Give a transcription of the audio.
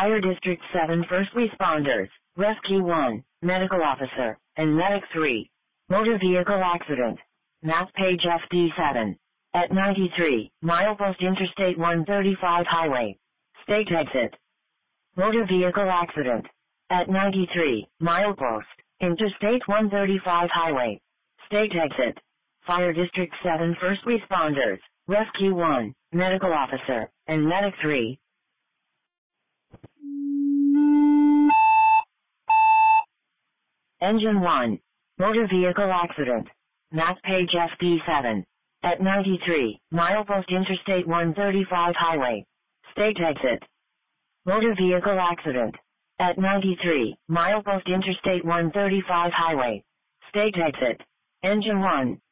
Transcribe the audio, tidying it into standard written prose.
Fire District 7 First Responders, Rescue 1, Medical Officer, and Medic 3. Motor Vehicle Accident. Map page FD7. At 93, Milepost Interstate 135 Highway. State exit. Motor Vehicle Accident. At 93, Milepost, Interstate 135 Highway. State exit. Fire District 7 First Responders, Rescue 1, Medical Officer, and Medic 3. Engine 1. Motor Vehicle Accident. Map page FD7. At 93, Milepost Interstate 135 Highway. State exit. Motor Vehicle Accident. At 93, Milepost Interstate 135 Highway. State exit. Engine 1.